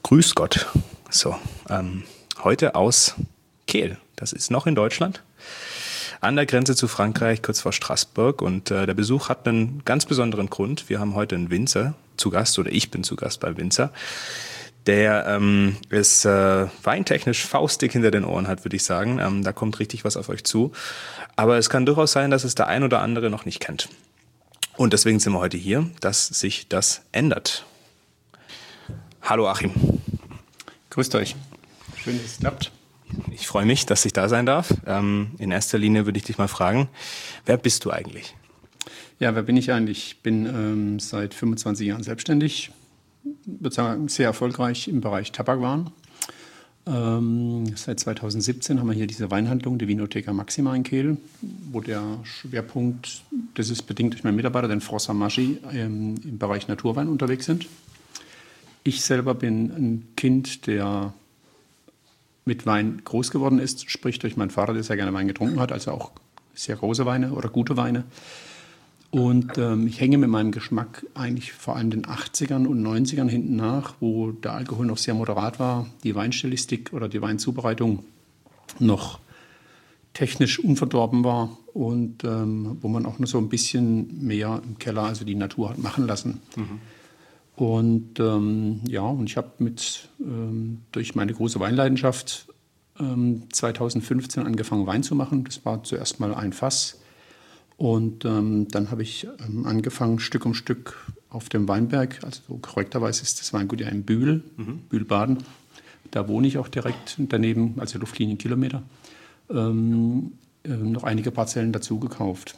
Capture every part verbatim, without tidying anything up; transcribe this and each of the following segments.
Grüß Gott. So, ähm, heute aus Kehl. Das ist noch in Deutschland, an der Grenze zu Frankreich, kurz vor Straßburg. Und äh, der Besuch hat einen ganz besonderen Grund. Wir haben heute einen Winzer zu Gast, oder ich bin zu Gast bei Winzer, der ähm, es äh, weintechnisch faustdick hinter den Ohren hat, würde ich sagen. Ähm, da kommt richtig was auf euch zu. Aber es kann durchaus sein, dass es der ein oder andere noch nicht kennt. Und deswegen sind wir heute hier, dass sich das ändert. Hallo Achim. Grüßt euch. Schön, dass es klappt. Ich freue mich, dass ich da sein darf. Ähm, in erster Linie würde ich dich mal fragen, wer bist du eigentlich? Ja, wer bin ich eigentlich? Ich bin ähm, seit fünfundzwanzig Jahren selbstständig, würde sagen sehr erfolgreich im Bereich Tabakwaren. Ähm, seit zweitausendsiebzehn haben wir hier diese Weinhandlung, die Vinoteca Maxima in Kehl, wo der Schwerpunkt, das ist bedingt durch meinen Mitarbeiter, den François Maggi, ähm, im Bereich Naturwein unterwegs sind. Ich selber bin ein Kind, der mit Wein groß geworden ist, sprich durch meinen Vater, der sehr gerne Wein getrunken hat, also auch sehr große Weine oder gute Weine. Und ähm, ich hänge mit meinem Geschmack eigentlich vor allem den achtzigern und neunzigern hinten nach, wo der Alkohol noch sehr moderat war, die Weinstilistik oder die Weinzubereitung noch technisch unverdorben war und ähm, wo man auch nur so ein bisschen mehr im Keller, also die Natur hat machen lassen. Mhm. Und ähm, ja, und ich habe mit ähm, durch meine große Weinleidenschaft ähm, zweitausendfünfzehn angefangen, Wein zu machen. Das war zuerst mal ein Fass. Und ähm, dann habe ich ähm, angefangen, Stück um Stück auf dem Weinberg, also so korrekterweise ist das Weingut ja in Bühl, mhm. Bühl-Baden. Da wohne ich auch direkt daneben, also Luftlinienkilometer, ähm, äh, noch einige Parzellen dazu gekauft.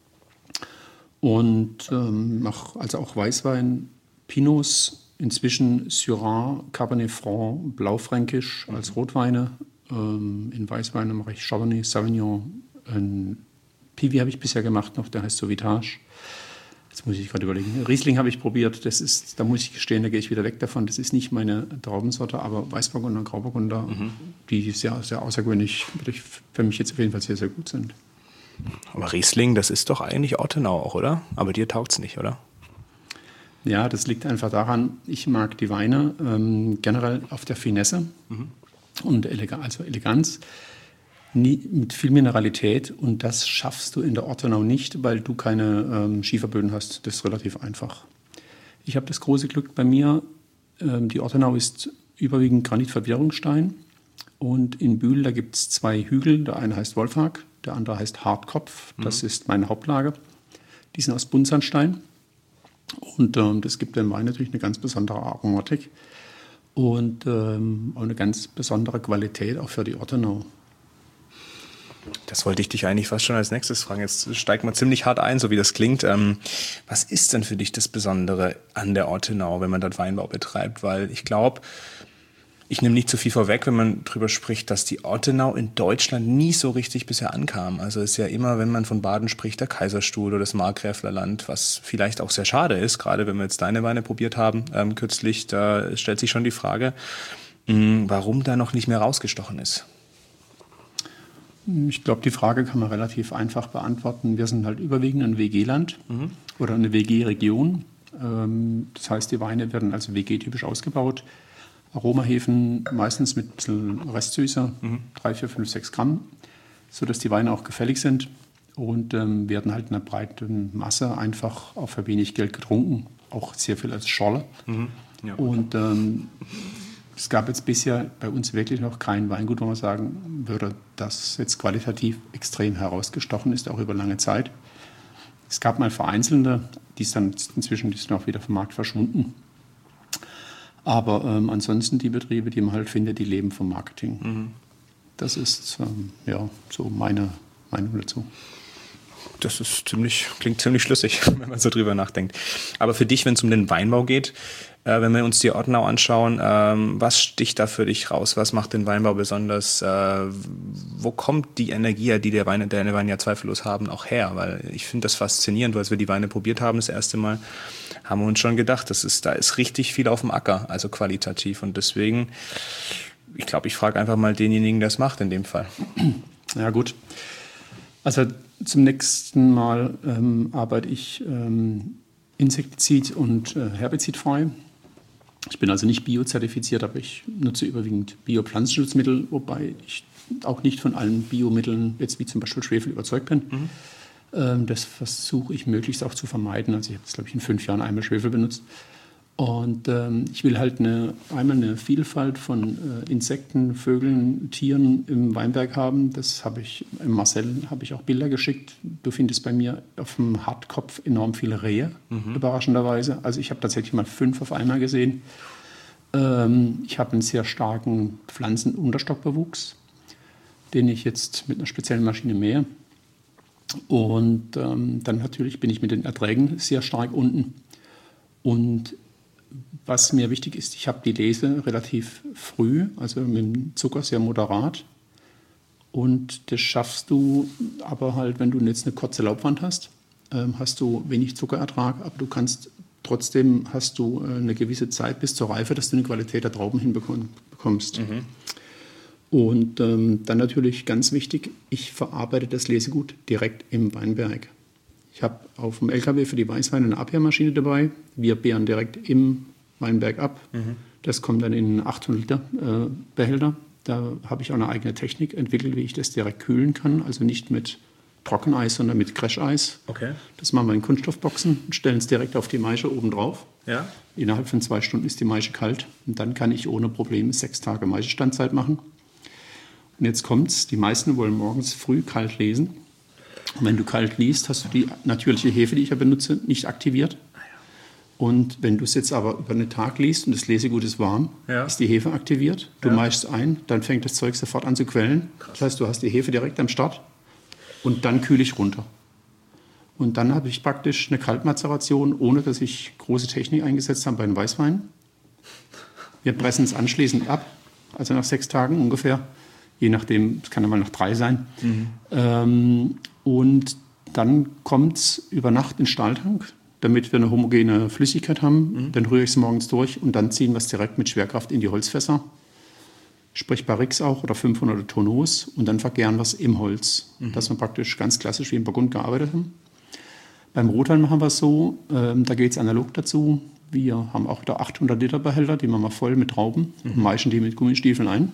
Und ähm, mache also auch Weißwein, Pinots, inzwischen Syrah, Cabernet Franc, Blaufränkisch als Rotweine. Ähm, in Weißweine mache ich Chardonnay, Sauvignon. Ein Pivi habe ich bisher gemacht noch, der heißt Sauvitage. Jetzt muss ich gerade überlegen. Riesling habe ich probiert, das ist, da muss ich gestehen, da gehe ich wieder weg davon. Das ist nicht meine Traubensorte, aber Weißburgunder und Grauburgunder, mhm. die sehr, sehr außergewöhnlich, für mich jetzt auf jeden Fall sehr, sehr gut sind. Aber Riesling, das ist doch eigentlich Ortenau auch, oder? Aber dir taugt es nicht, oder? Ja, das liegt einfach daran, ich mag die Weine ähm, generell auf der Finesse mhm. und Eleg- also Eleganz, nie, mit viel Mineralität, und das schaffst du in der Ortenau nicht, weil du keine ähm, Schieferböden hast. Das ist relativ einfach. Ich habe das große Glück bei mir, ähm, die Ortenau ist überwiegend Granitverwirrungsstein, und in Bühl, da gibt es zwei Hügel, der eine heißt Wolfhag, der andere heißt Hartkopf, das mhm. ist meine Hauptlage. Die sind aus Buntsandstein. Und ähm, das gibt dem Wein natürlich eine ganz besondere Aromatik und ähm, auch eine ganz besondere Qualität auch für die Ortenau. Das wollte ich dich eigentlich fast schon als nächstes fragen. Jetzt steigt man ziemlich hart ein, so wie das klingt. Ähm, was ist denn für dich das Besondere an der Ortenau, wenn man dort Weinbau betreibt? Weil ich glaube, ich nehme nicht zu viel vorweg, wenn man darüber spricht, dass die Ortenau in Deutschland nie so richtig bisher ankam. Also es ist ja immer, wenn man von Baden spricht, der Kaiserstuhl oder das Markgräflerland, was vielleicht auch sehr schade ist, gerade wenn wir jetzt deine Weine probiert haben ähm, kürzlich, da stellt sich schon die Frage, mh, warum da noch nicht mehr rausgestochen ist. Ich glaube, die Frage kann man relativ einfach beantworten. Wir sind halt überwiegend ein W G-Land mhm. oder eine W G-Region. Ähm, das heißt, die Weine werden also W G-typisch ausgebaut. Aromahefen meistens mit ein bisschen Restsüße, mhm. drei, vier, fünf, sechs Gramm, sodass die Weine auch gefällig sind und ähm, werden halt in einer breiten Masse einfach auch für wenig Geld getrunken, auch sehr viel als Schorle. Mhm. Ja, und ähm, es gab jetzt bisher bei uns wirklich noch kein Weingut, wo man sagen würde, dass jetzt qualitativ extrem herausgestochen ist, auch über lange Zeit. Es gab mal vereinzelte, die ist dann inzwischen die sind auch wieder vom Markt verschwunden. Aber ähm, ansonsten die Betriebe, die man halt findet, die leben vom Marketing. Mhm. Das ist ähm, ja so meine Meinung dazu. Das ist ziemlich, klingt ziemlich schlüssig, wenn man so drüber nachdenkt. Aber für dich, wenn es um den Weinbau geht, äh, wenn wir uns die Ortenau anschauen, ähm, was sticht da für dich raus? Was macht den Weinbau besonders? Äh, wo kommt die Energie, die der Wein, der Wein ja zweifellos haben, auch her? Weil ich finde das faszinierend, als wir die Weine probiert haben das erste Mal, haben wir uns schon gedacht, das ist, da ist richtig viel auf dem Acker, also qualitativ. Und deswegen, ich glaube, ich frage einfach mal denjenigen, der es macht in dem Fall. Ja gut, also zum nächsten Mal ähm, arbeite ich ähm, insektizid- und äh, herbizidfrei. Ich bin also nicht biozertifiziert, aber ich nutze überwiegend Biopflanzenschutzmittel, wobei ich auch nicht von allen Biomitteln, jetzt wie zum Beispiel Schwefel, überzeugt bin. Mhm. Ähm, das versuche ich möglichst auch zu vermeiden. Also ich habe jetzt, glaube ich, in fünf Jahren einmal Schwefel benutzt. Und ähm, ich will halt eine, einmal eine Vielfalt von äh, Insekten, Vögeln, Tieren im Weinberg haben. Das habe ich, im Marcel habe ich auch Bilder geschickt. Du findest bei mir auf dem Hartkopf enorm viele Rehe, mhm. überraschenderweise. Also ich habe tatsächlich mal fünf auf einmal gesehen. Ähm, ich habe einen sehr starken Pflanzenunterstockbewuchs, den ich jetzt mit einer speziellen Maschine mähe. Und ähm, dann natürlich bin ich mit den Erträgen sehr stark unten. Und was mir wichtig ist, ich habe die Lese relativ früh, also mit dem Zucker sehr moderat. Und das schaffst du aber halt, wenn du jetzt eine kurze Laubwand hast, ähm, hast du wenig Zuckerertrag, aber du kannst trotzdem, hast du äh, eine gewisse Zeit bis zur Reife, dass du eine Qualität der Trauben hinbekommst. Mhm. Und ähm, dann natürlich ganz wichtig, ich verarbeite das Lesegut direkt im Weinberg. Ich habe auf dem L K W für die Weißweine eine Abhärmaschine dabei. Wir beeren direkt im Weinberg ab. Mhm. Das kommt dann in einen achthundert Liter äh, Behälter. Da habe ich auch eine eigene Technik entwickelt, wie ich das direkt kühlen kann. Also nicht mit Trockeneis, sondern mit Crasheis. Okay. Das machen wir in Kunststoffboxen und stellen es direkt auf die Maische oben drauf. Ja. Innerhalb von zwei Stunden ist die Maische kalt. Und dann kann ich ohne Probleme sechs Tage Maischestandzeit machen. Und jetzt kommt's. Die meisten wollen morgens früh kalt lesen. Und wenn du kalt liest, hast du die natürliche Hefe, die ich ja benutze, nicht aktiviert. Und wenn du es jetzt aber über einen Tag liest und das Lesegut ist warm, ja. ist die Hefe aktiviert. Du ja. maischst ein, dann fängt das Zeug sofort an zu quellen. Krass. Das heißt, du hast die Hefe direkt am Start und dann kühle ich runter. Und dann habe ich praktisch eine Kaltmazeration, ohne dass ich große Technik eingesetzt habe bei den Weißweinen. Wir pressen es anschließend ab, also nach sechs Tagen ungefähr. Je nachdem, es kann ja mal nach drei sein. Mhm. Ähm, und dann kommt es über Nacht in den Stahltank, damit wir eine homogene Flüssigkeit haben. Mhm. Dann rühre ich es morgens durch und dann ziehen wir es direkt mit Schwerkraft in die Holzfässer. Sprich Barrix auch oder fünfhundert Tonneaus. Und dann vergären wir es im Holz, mhm. dass wir praktisch ganz klassisch wie im Burgund gearbeitet haben. Beim Rotwein machen wir es so, ähm, da geht es analog dazu. Wir haben auch wieder achthundert Liter Behälter, die machen wir voll mit Trauben mhm. und maischen die mit Gummistiefeln ein.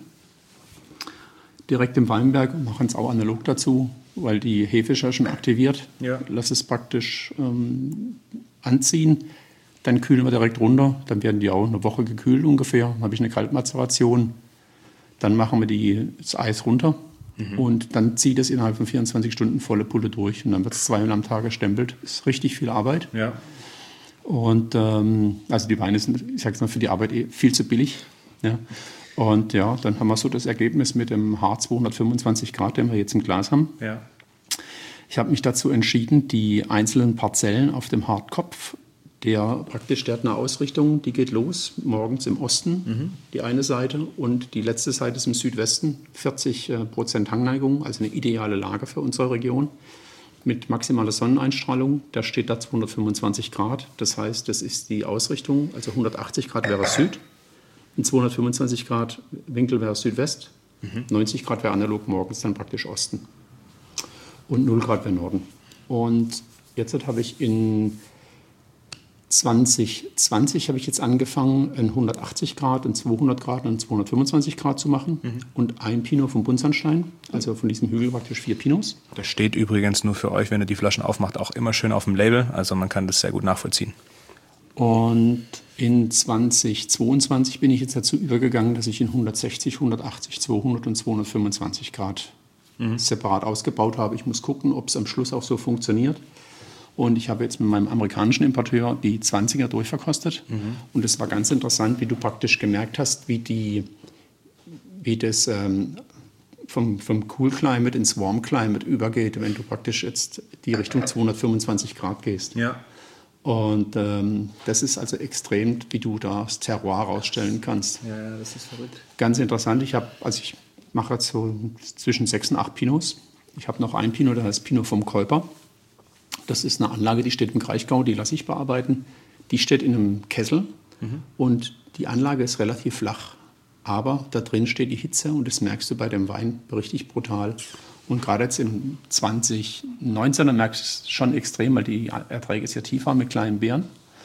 Direkt im Weinberg und machen es auch analog dazu, weil die Hefe ist ja schon aktiviert. Ja. Lass es praktisch ähm, anziehen, dann kühlen wir direkt runter. Dann werden die auch eine Woche gekühlt ungefähr. Dann habe ich eine Kaltmazeration. Dann machen wir die, das Eis runter mhm. und dann zieht es innerhalb von vierundzwanzig Stunden volle Pulle durch. Und dann wird es zweimal am Tag gestempelt. Das ist richtig viel Arbeit. Ja. Und ähm, also die Weine sind, ich sage es mal, für die Arbeit eh viel zu billig. Ja. Und ja, dann haben wir so das Ergebnis mit dem Hart zweihundertfünfundzwanzig Grad, den wir jetzt im Glas haben. Ja. Ich habe mich dazu entschieden, die einzelnen Parzellen auf dem Hartkopf, der praktisch, der hat eine Ausrichtung, die geht los morgens im Osten, mhm. die eine Seite, und die letzte Seite ist im Südwesten, vierzig Prozent Hangneigung, also eine ideale Lage für unsere Region. Mit maximaler Sonneneinstrahlung, da steht da zweihundertfünfundzwanzig Grad. Das heißt, das ist die Ausrichtung, also hundertachtzig Grad wäre Süd. Ein zweihundertfünfundzwanzig Grad Winkel wäre Südwest, mhm. neunzig Grad wäre analog morgens dann praktisch Osten und null Grad wäre Norden. Und jetzt habe ich in zwanzig zwanzig habe ich jetzt angefangen, ein hundertachtzig Grad, ein zweihundert Grad und ein zweihundertfünfundzwanzig Grad zu machen mhm. und ein Pinot vom Buntsandstein, also von diesem Hügel praktisch vier Pinots. Das steht übrigens nur für euch, wenn ihr die Flaschen aufmacht, auch immer schön auf dem Label, also man kann das sehr gut nachvollziehen. Und in zwanzig zweiundzwanzig bin ich jetzt dazu übergegangen, dass ich in hundertsechzig, hundertachtzig, zweihundert und zweihundertfünfundzwanzig Grad mhm. separat ausgebaut habe. Ich muss gucken, ob es am Schluss auch so funktioniert. Und ich habe jetzt mit meinem amerikanischen Importeur die zwanziger durchverkostet. Mhm. Und es war ganz interessant, wie du praktisch gemerkt hast, wie, die, wie das ähm, vom, vom Cool Climate ins Warm Climate übergeht, wenn du praktisch jetzt die Richtung zweihundertfünfundzwanzig Grad gehst. Ja. Und ähm, das ist also extrem, wie du da das Terroir rausstellen kannst. Ja, ja, das ist verrückt. Ganz interessant. Ich habe, also ich mache jetzt so zwischen sechs und acht Pinots. Ich habe noch einen Pinot, der heißt Pinot vom Käuper. Das ist eine Anlage, die steht im Kraichgau, die lasse ich bearbeiten. Die steht in einem Kessel mhm. und die Anlage ist relativ flach. Aber da drin steht die Hitze und das merkst du bei dem Wein richtig brutal. Und gerade jetzt im zwanzig neunzehn, da merkst du es schon extrem, weil die Erträge sehr tief waren mit kleinen Beeren.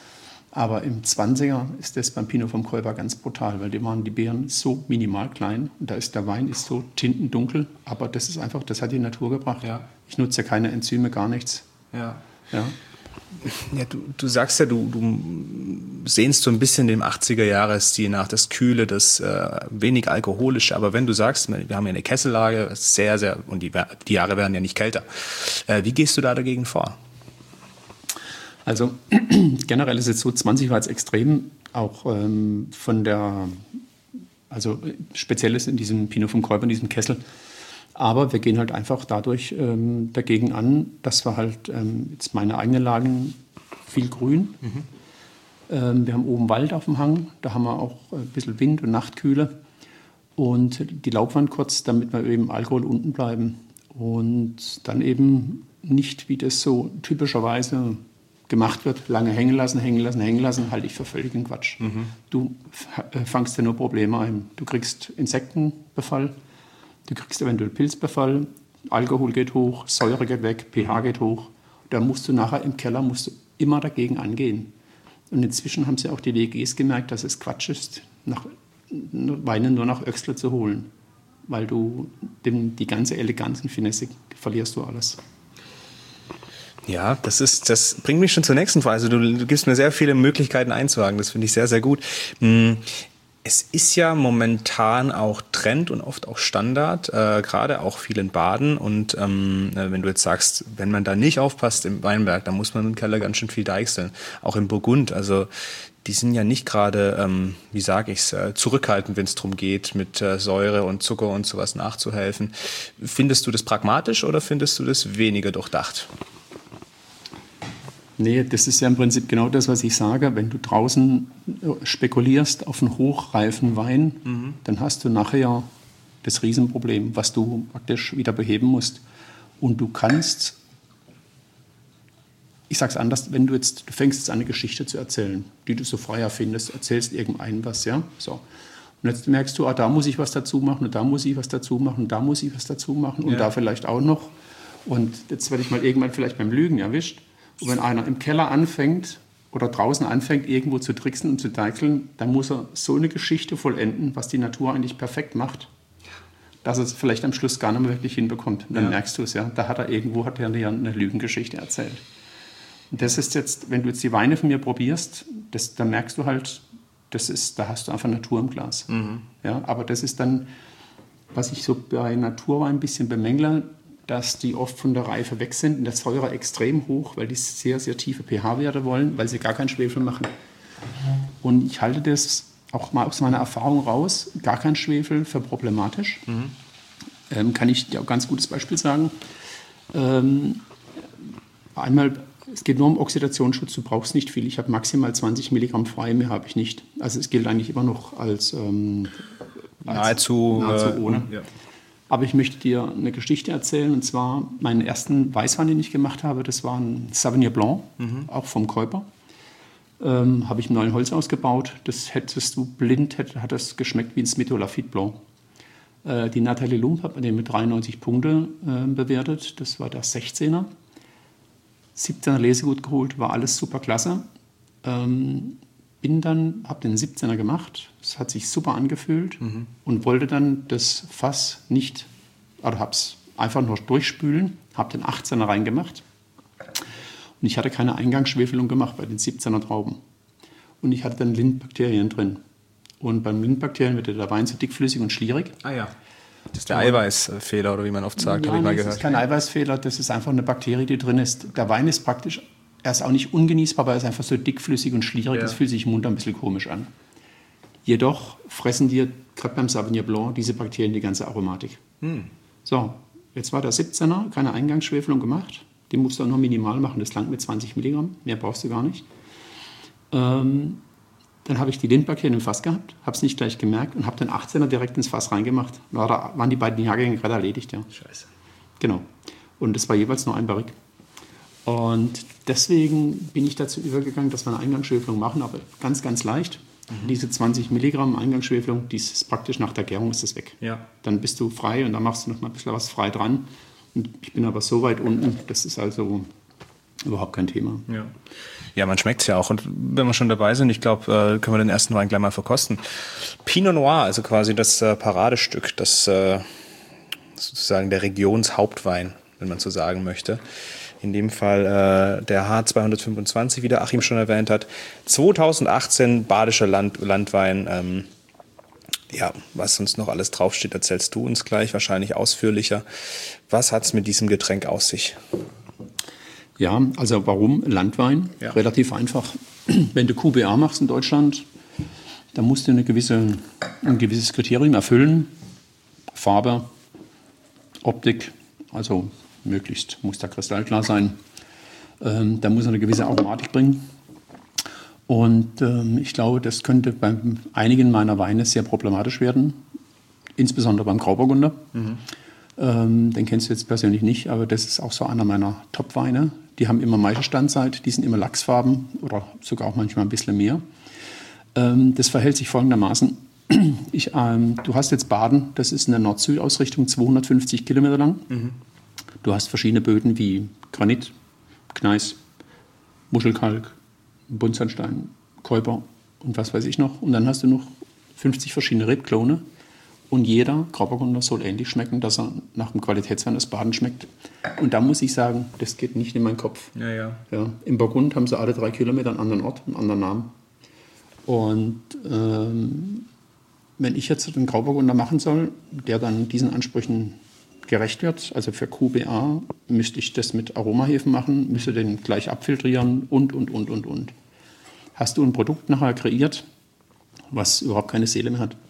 Aber im zwanziger ist das beim Pinot vom Käuper ganz brutal, weil die waren die Beeren so minimal klein und da ist der Wein ist so tintendunkel, aber das ist einfach, das hat die Natur gebracht. Ja. Ich nutze ja keine Enzyme, gar nichts. Ja. Ja. Ja, du, du sagst ja, du, du sehnst so ein bisschen dem achtziger-Jahres-Stil nach, das Kühle, das äh, wenig Alkoholische. Aber wenn du sagst, wir haben ja eine Kessellage, sehr, sehr, und die, die Jahre werden ja nicht kälter. Äh, wie gehst du da dagegen vor? Also generell ist es so, zwanzig war jetzt extrem, auch ähm, von der, also Spezielles in diesem Pinot vom Käuper, in diesem Kessel. Aber wir gehen halt einfach dadurch ähm, dagegen an, dass wir halt ähm, jetzt meine eigenen Lagen viel Grün. Mhm. Ähm, wir haben oben Wald auf dem Hang, da haben wir auch ein bisschen Wind und Nachtkühle. Und die Laubwand kurz, damit wir eben Alkohol unten bleiben. Und dann eben nicht, wie das so typischerweise gemacht wird, lange hängen lassen, hängen lassen, hängen lassen, halte ich für völligen Quatsch. Mhm. Du fangst dir nur Probleme ein. Du kriegst Insektenbefall. Du kriegst eventuell Pilzbefall, Alkohol geht hoch, Säure geht weg, pH geht hoch. Da musst du nachher im Keller musst du immer dagegen angehen. Und inzwischen haben sie auch die W Gs gemerkt, dass es Quatsch ist, nach Weinen nur nach Öxler zu holen. Weil du den, die ganze Eleganz und Finesse verlierst du alles. Ja, das ist, das bringt mich schon zur nächsten Frage. Also du, du gibst mir sehr viele Möglichkeiten einzuhaken. Das finde ich sehr, sehr gut. Hm. Es ist ja momentan auch Trend und oft auch Standard, äh, gerade auch viel in Baden. Und ähm, wenn du jetzt sagst, wenn man da nicht aufpasst im Weinberg, dann muss man im Keller ganz schön viel deichseln. Auch im Burgund. Also die sind ja nicht gerade, ähm, wie sage ich's, äh, zurückhaltend, wenn es darum geht, mit äh, Säure und Zucker und sowas nachzuhelfen. Findest du das pragmatisch oder findest du das weniger durchdacht? Nee, das ist ja im Prinzip genau das, was ich sage. Wenn du draußen spekulierst auf einen hochreifen Wein, mhm. dann hast du nachher das Riesenproblem, was du praktisch wieder beheben musst. Und du kannst, ich sage es anders, wenn du jetzt, du fängst jetzt an, eine Geschichte zu erzählen, die du so frei erfindest, erzählst irgendeinem was, ja, so. Und jetzt merkst du, ah, da muss ich was dazu machen und da muss ich was dazu machen und da muss ich was dazu machen und ja. da vielleicht auch noch. Und jetzt werde ich mal irgendwann vielleicht beim Lügen erwischt. Und wenn einer im Keller anfängt oder draußen anfängt, irgendwo zu tricksen und zu deichseln, dann muss er so eine Geschichte vollenden, was die Natur eigentlich perfekt macht, dass er es vielleicht am Schluss gar nicht mehr wirklich hinbekommt. Und dann ja. merkst du es, ja, da hat er irgendwo hat er eine Lügengeschichte erzählt. Und das ist jetzt, wenn du jetzt die Weine von mir probierst, das, dann merkst du halt, das ist, da hast du einfach Natur im Glas. Mhm. Ja, aber das ist dann, was ich so bei Naturwein ein bisschen bemängle, dass die oft von der Reife weg sind und der Säure extrem hoch, weil die sehr, sehr tiefe pH-Werte wollen, weil sie gar keinen Schwefel machen. Und ich halte das auch mal aus meiner Erfahrung raus, gar kein Schwefel für problematisch. Mhm. Ähm, kann ich dir auch ein ganz gutes Beispiel sagen. Ähm, einmal, es geht nur um Oxidationsschutz, du brauchst nicht viel. Ich habe maximal zwanzig Milligramm frei, mehr habe ich nicht. Also es gilt eigentlich immer noch als, ähm, als nahezu, nahezu äh, ohne. Ja. Aber ich möchte dir eine Geschichte erzählen, und zwar meinen ersten Weißwein, den ich gemacht habe, das war ein Sauvignon Blanc, mhm. auch vom Käuper. Ähm, habe ich im neuen Holz ausgebaut. Das hättest du blind, hätte, hat das geschmeckt wie ein Smith Lafite Blanc. Äh, die Nathalie Lump hat man den mit dreiundneunzig Punkte äh, bewertet. Das war der sechzehner. siebzehner Lesegut geholt, war alles super klasse. Ähm, bin dann, habe den siebzehner gemacht, es hat sich super angefühlt mhm. und wollte dann das Fass nicht, oder habe es einfach nur durchspülen, habe den achtzehner reingemacht und ich hatte keine Eingangsschwefelung gemacht bei den siebzehner Trauben und ich hatte dann Lindbakterien drin und beim Lindbakterien wird der Wein so dickflüssig und schlierig. Ah ja, das ist der Eiweißfehler oder wie man oft sagt, ja, habe ich mal nee, gehört. Das ist kein Eiweißfehler, das ist einfach eine Bakterie, die drin ist. Der Wein ist praktisch, er ist auch nicht ungenießbar, aber er ist einfach so dickflüssig und schlierig, ja. Das fühlt sich im Mund ein bisschen komisch an. Jedoch fressen dir, gerade beim Sauvignon Blanc, diese Bakterien die ganze Aromatik. Hm. So, jetzt war der siebzehner, keine Eingangsschwefelung gemacht. Den musst du auch nur minimal machen, das langt mit zwanzig Milligramm, mehr brauchst du gar nicht. Ähm, dann habe ich die Lindbakterien im Fass gehabt, habe es nicht gleich gemerkt und habe den achtzehner direkt ins Fass reingemacht. War da, waren die beiden Jahrgänge gerade erledigt, ja. Scheiße. Genau. Und es war jeweils nur ein Barrique. Und deswegen bin ich dazu übergegangen, dass wir eine Eingangsschwefelung machen, aber ganz, ganz leicht. Mhm. Diese zwanzig Milligramm Eingangsschwefelung, die ist praktisch nach der Gärung ist das weg. Ja. Dann bist du frei und dann machst du noch mal ein bisschen was frei dran. Und ich bin aber so weit unten, das ist also Überhaupt kein Thema. Ja, ja, man schmeckt es ja auch. Und wenn wir schon dabei sind, ich glaube, äh, können wir den ersten Wein gleich mal verkosten. Pinot Noir, also quasi das äh, Paradestück, das äh, sozusagen der Regionshauptwein, wenn man so sagen möchte. In dem Fall äh, der H zweihundertfünfundzwanzig, wie der Achim schon erwähnt hat. zweitausendachtzehn badischer Land, Landwein. Ähm, ja, was sonst noch alles draufsteht, erzählst du uns gleich wahrscheinlich ausführlicher. Was hat es mit diesem Getränk aus sich? Ja, also warum Landwein? Ja. Relativ einfach. Wenn du Q B A machst in Deutschland, dann musst du eine gewisse, ein gewisses Kriterium erfüllen. Farbe, Optik, also möglichst muss der kristallklar sein. Ähm, da muss er eine gewisse Aromatik bringen. Und ähm, ich glaube, das könnte bei einigen meiner Weine sehr problematisch werden. Insbesondere beim Grauburgunder. Mhm. Ähm, den kennst du jetzt persönlich nicht, aber das ist auch so einer meiner Top-Weine. Die haben immer Maischestandzeit, die sind immer Lachsfarben oder sogar auch manchmal ein bisschen mehr. Ähm, das verhält sich folgendermaßen. Ich, ähm, du hast jetzt Baden, das ist eine Nord-Süd-Ausrichtung, zweihundertfünfzig Kilometer lang. Mhm. Du hast verschiedene Böden wie Granit, Gneis, Muschelkalk, Buntsandstein, Keuper und was weiß ich noch. Und dann hast du noch fünfzig verschiedene Rebklone. Und jeder Grauburgunder soll ähnlich schmecken, dass er nach dem Qualitätswein aus Baden schmeckt. Und da muss ich sagen, das geht nicht in meinen Kopf. Ja, ja. Ja, im Burgund haben sie alle drei Kilometer einen anderen Ort, einen anderen Namen. Und ähm, wenn ich jetzt einen Grauburgunder machen soll, der dann diesen Ansprüchen gerecht wird, also für Q B A, müsste ich das mit Aromahefen machen, müsste den gleich abfiltrieren und, und, und, und, und. Hast du ein Produkt nachher kreiert, was überhaupt keine Seele mehr hat?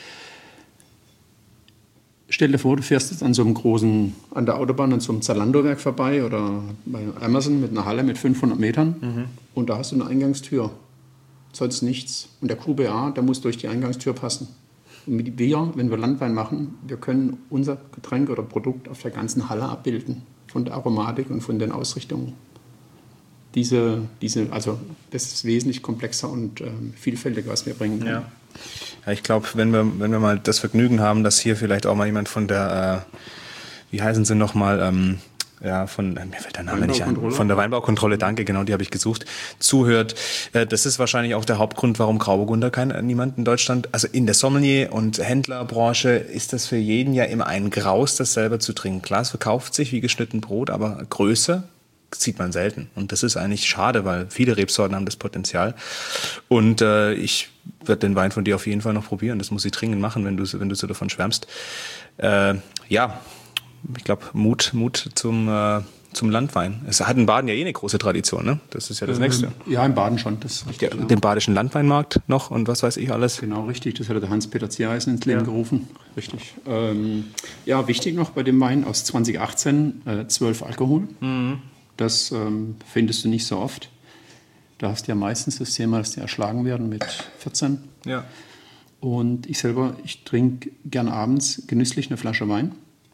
Stell dir vor, du fährst jetzt an so einem großen, an der Autobahn an so einem Zalando-Werk vorbei oder bei Amazon mit einer Halle mit fünfhundert Metern mhm. und da hast du eine Eingangstür, sonst nichts. Und der Q B A, der muss durch die Eingangstür passen. Und mit wir, wenn wir Landwein machen, wir können unser Getränk oder Produkt auf der ganzen Halle abbilden, von der Aromatik und von den Ausrichtungen. Diese, diese, also das ist wesentlich komplexer und ähm, vielfältiger, was wir bringen können. Ja. Ja, ich glaube, wenn wir, wenn wir mal das Vergnügen haben, dass hier vielleicht auch mal jemand von der, äh, wie heißen sie nochmal, ähm, ja, von, äh, mir fällt der Name nicht ein, von der Weinbaukontrolle, danke, genau, die habe ich gesucht, zuhört. Äh, das ist wahrscheinlich auch der Hauptgrund, warum Grauburgunder kein, niemand in Deutschland, also in der Sommelier- und Händlerbranche ist das für jeden ja immer ein Graus, das selber zu trinken. Klar, es verkauft sich wie geschnitten Brot, aber Größe sieht man selten. Und das ist eigentlich schade, weil viele Rebsorten haben das Potenzial. Und äh, ich werde den Wein von dir auf jeden Fall noch probieren. Das muss ich dringend machen, wenn du, wenn du so davon schwärmst. Äh, ja, ich glaube, Mut, Mut zum, äh, zum Landwein. Es hat in Baden ja eh eine große Tradition, ne? Das ist ja das ähm, Nächste. Ja, in Baden schon. Das ist richtig, ja, den badischen Landweinmarkt noch und was weiß ich alles. Genau, richtig. Das hat der Hans-Peter Ziereisen ins Leben ja. gerufen. Richtig. Ähm, ja, wichtig noch bei dem Wein aus zwanzig achtzehn, äh, zwölf Alkohol. Mhm. Das ähm, findest du nicht so oft. Da hast du ja meistens das Thema, dass die erschlagen werden mit vierzehn. Ja. Und ich selber, ich trinke gern abends genüsslich eine Flasche Wein.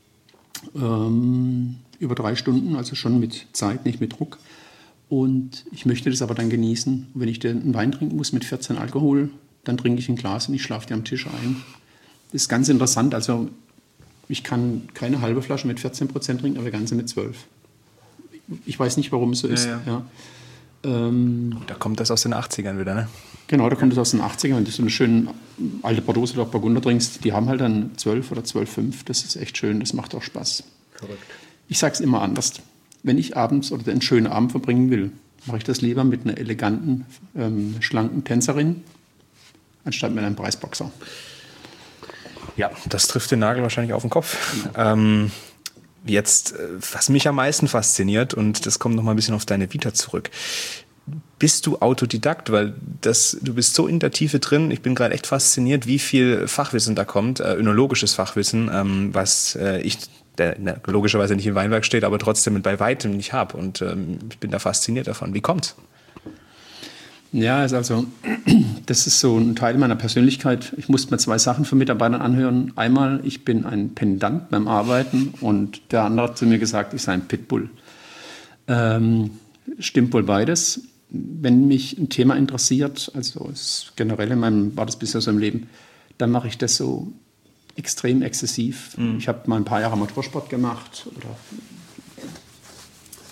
Ähm, über drei Stunden, also schon mit Zeit, nicht mit Druck. Und ich möchte das aber dann genießen. Und wenn ich den Wein trinken muss mit vierzehn Alkohol, dann trinke ich ein Glas und ich schlafe dir am Tisch ein. Das ist ganz interessant. Also ich kann keine halbe Flasche mit vierzehn Prozent trinken, aber ganze mit zwölf. Ich weiß nicht, warum es so ist. Ja, ja. Ja. Ähm, da kommt das aus den achtzigern wieder, ne? Genau, da kommt es aus den achtzigern. Wenn du so eine schöne alte Bordeaux oder Burgunder trinkst, die haben halt dann zwölf oder zwölf Komma fünf. Das ist echt schön, das macht auch Spaß. Verrückt. Ich sage es immer anders. Wenn ich abends oder einen schönen Abend verbringen will, mache ich das lieber mit einer eleganten, ähm, schlanken Tänzerin, anstatt mit einem Preisboxer. Ja, das trifft den Nagel wahrscheinlich auf den Kopf. Genau. Ähm, Jetzt, was mich am meisten fasziniert, und das kommt noch mal ein bisschen auf deine Vita zurück, bist du Autodidakt? Weil das, du bist so in der Tiefe drin, ich bin gerade echt fasziniert, wie viel Fachwissen da kommt, äh, önologisches Fachwissen, ähm, was äh, ich der, ne, logischerweise nicht im Weinberg steht, aber trotzdem bei weitem nicht habe. Und ähm, ich bin da fasziniert davon. Wie kommt's? Ja, also das ist so ein Teil meiner Persönlichkeit. Ich musste mir zwei Sachen von Mitarbeitern anhören. Einmal, ich bin ein Pendant beim Arbeiten und der andere hat zu mir gesagt, ich sei ein Pitbull. Ähm, stimmt wohl beides. Wenn mich ein Thema interessiert, also generell in meinem, war das bisher so im Leben, dann mache ich das so extrem exzessiv. Mhm. Ich habe mal ein paar Jahre Motorsport gemacht oder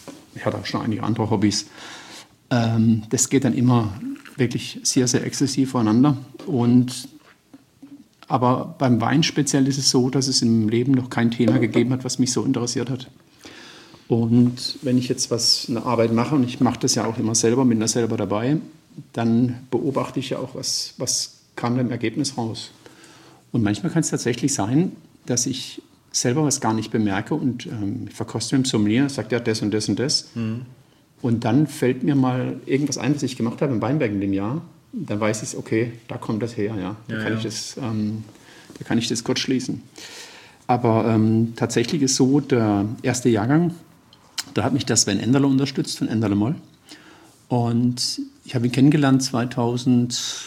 ich hatte auch schon einige andere Hobbys. Ähm, das geht dann immer wirklich sehr, sehr exzessiv voneinander. Und, aber beim Wein speziell ist es so, dass es im Leben noch kein Thema gegeben hat, was mich so interessiert hat. Und wenn ich jetzt was, eine Arbeit mache, und ich mache das ja auch immer selber, bin da selber dabei, dann beobachte ich ja auch, was, was kam da im Ergebnis raus. Und manchmal kann es tatsächlich sein, dass ich selber was gar nicht bemerke und ähm, ich verkoste mit dem Sommelier, sagt ja das und das und das. Mhm. Und dann fällt mir mal irgendwas ein, was ich gemacht habe in Weinberg in dem Jahr. Dann weiß ich, okay, da kommt das her, ja. Da, ja, kann, ja. Ich das, ähm, da kann ich das kurz schließen. Aber ähm, tatsächlich ist so, der erste Jahrgang, da hat mich der Sven Enderle unterstützt von Enderle Moll. Und ich habe ihn kennengelernt zweitausendzwölf,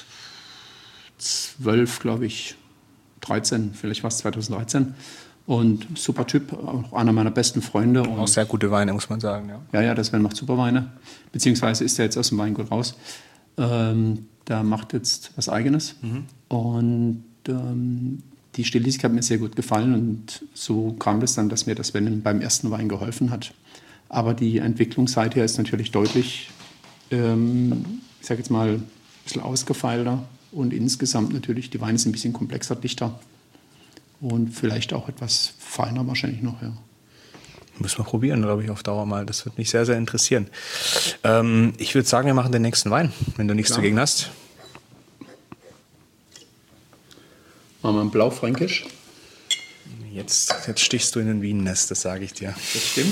glaube ich, dreizehn, vielleicht war es zweitausenddreizehn. Und super Typ, auch einer meiner besten Freunde. Und auch sehr gute Weine, muss man sagen. Ja, ja, ja, der Sven macht super Weine. Beziehungsweise ist er jetzt aus dem Weingut raus. Ähm, der macht jetzt was Eigenes. Mhm. Und ähm, die Stilistik hat mir sehr gut gefallen. Und so kam das dann, dass mir das Sven beim ersten Wein geholfen hat. Aber die Entwicklungsseite ist natürlich deutlich, ähm, ich sage jetzt mal, ein bisschen ausgefeilter. Und insgesamt natürlich, die Weine sind ein bisschen komplexer, dichter und vielleicht auch etwas feiner wahrscheinlich noch. Ja. Müssen wir probieren, glaube ich, auf Dauer mal. Das wird mich sehr, sehr interessieren. Ähm, ich würde sagen, wir machen den nächsten Wein, wenn du nichts Klar. dagegen hast. Machen wir einen Blaufränkisch. Jetzt, jetzt stichst du in ein Wien-Nest, das sage ich dir. Das stimmt.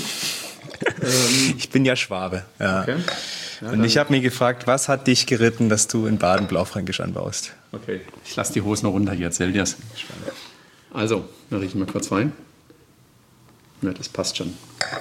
Ich bin ja Schwabe. Ja. Okay. Ja, und ich habe mich gefragt, was hat dich geritten, dass du in Baden Blaufränkisch anbaust? Okay, ich lasse die Hosen runter, hier erzähl dir's. Also, wir riechen mal kurz rein. Ja, das passt schon.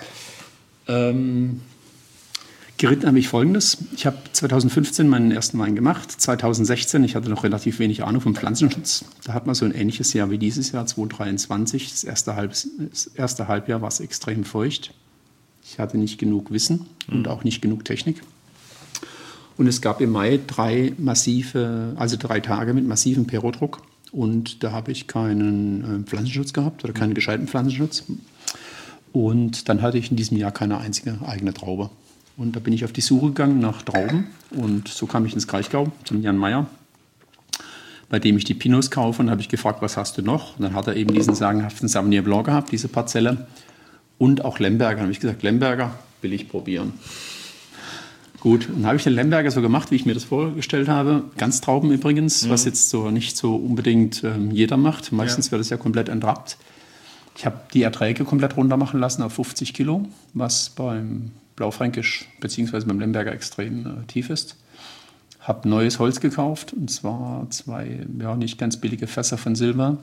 Ähm, geritten habe ich Folgendes. Ich habe zweitausendfünfzehn meinen ersten Wein gemacht. zweitausendsechzehn, ich hatte noch relativ wenig Ahnung vom Pflanzenschutz. Da hat man so ein ähnliches Jahr wie dieses Jahr, zweitausenddreiundzwanzig. Das erste, Halb, das erste Halbjahr war es extrem feucht. Ich hatte nicht genug Wissen und auch nicht genug Technik. Und es gab im Mai drei massive, also drei Tage mit massivem Perodruck. Und da habe ich keinen äh, Pflanzenschutz gehabt oder keinen gescheiten Pflanzenschutz. Und dann hatte ich in diesem Jahr keine einzige eigene Traube. Und da bin ich auf die Suche gegangen nach Trauben. Und so kam ich ins Kraichgau zum Jan Meyer, bei dem ich die Pinots kaufe. Und habe ich gefragt, was hast du noch? Und dann hat er eben diesen sagenhaften Sauvignon Blanc gehabt, diese Parzelle. Und auch Lemberger. Dann habe ich gesagt, Lemberger will ich probieren. Gut, dann habe ich den Lemberger so gemacht, wie ich mir das vorgestellt habe. Ganztrauben übrigens, mhm. was jetzt so nicht so unbedingt ähm, jeder macht. Meistens ja. wird es ja komplett entrappt. Ich habe die Erträge komplett runter machen lassen auf fünfzig Kilo, was beim Blaufränkisch bzw. beim Lemberger extrem äh, tief ist. Habe neues Holz gekauft, und zwar zwei ja, nicht ganz billige Fässer von Silber.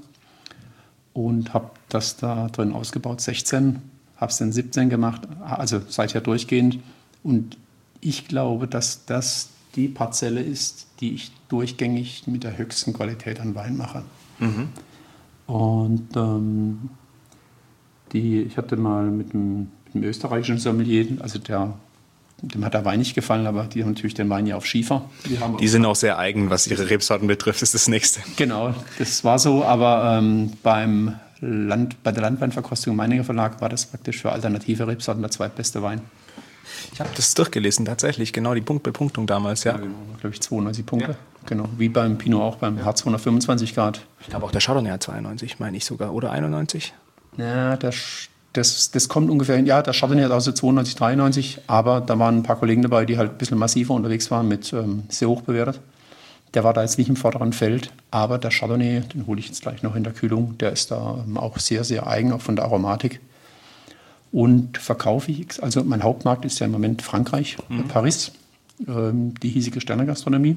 Und habe das da drin ausgebaut, sechzehn. Habe es dann siebzehn gemacht, also seither durchgehend. Und ich glaube, dass das die Parzelle ist, die ich durchgängig mit der höchsten Qualität an Wein mache. Mhm. Und ähm, die, ich hatte mal mit einem, mit einem österreichischen Sommelier, also der, dem hat der Wein nicht gefallen, aber die haben natürlich den Wein ja auf Schiefer. Die, haben die sind auch sehr eigen, was ihre Rebsorten betrifft, ist das Nächste. Genau, das war so, aber ähm, beim Land, bei der Landweinverkostung im Meininger Verlag war das praktisch für alternative Rebsorten der zweitbeste Wein. Ich habe das durchgelesen, tatsächlich, genau, die Punktbepunktung damals, ja. Ja, genau, glaube ich, zweiundneunzig Punkte. Ja. Genau, wie beim Pinot auch, beim ja. H zweihundertfünfundzwanzig Grad. Ich glaube auch der Chardonnay hat zweiundneunzig, meine ich sogar, oder einundneunzig? Ja, das, das, das kommt ungefähr hin. Ja, der Chardonnay hat also zweiundneunzig, dreiundneunzig, aber da waren ein paar Kollegen dabei, die halt ein bisschen massiver unterwegs waren, mit ähm, sehr hoch bewertet. Der war da jetzt nicht im vorderen Feld, aber der Chardonnay, den hole ich jetzt gleich noch in der Kühlung, der ist da ähm, auch sehr, sehr eigen, auch von der Aromatik. Und verkaufe ich, also mein Hauptmarkt ist ja im Moment Frankreich, mhm. Paris, ähm, die hiesige Sternegastronomie.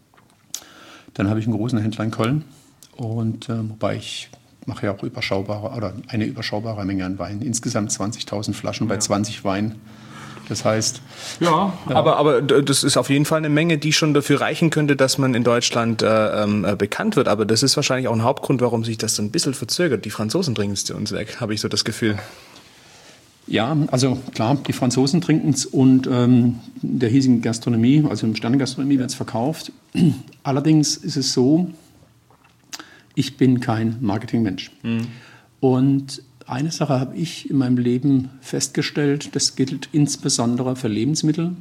Dann habe ich einen großen Händler in Köln, und äh, wobei ich mache ja auch überschaubare, oder eine überschaubare Menge an Wein. Insgesamt zwanzigtausend Flaschen ja. bei zwanzig Weinen. Das heißt... Ja, ja. Aber, aber das ist auf jeden Fall eine Menge, die schon dafür reichen könnte, dass man in Deutschland äh, äh, bekannt wird. Aber das ist wahrscheinlich auch ein Hauptgrund, warum sich das so ein bisschen verzögert. Die Franzosen trinken es zu uns weg, habe ich so das Gefühl. Ja, also klar, die Franzosen trinken es, und ähm, in der hiesigen Gastronomie, also im Sternegastronomie, wird es verkauft. Allerdings ist es so, ich bin kein Marketingmensch. Mhm. Und eine Sache habe ich in meinem Leben festgestellt, das gilt insbesondere für Lebensmittel.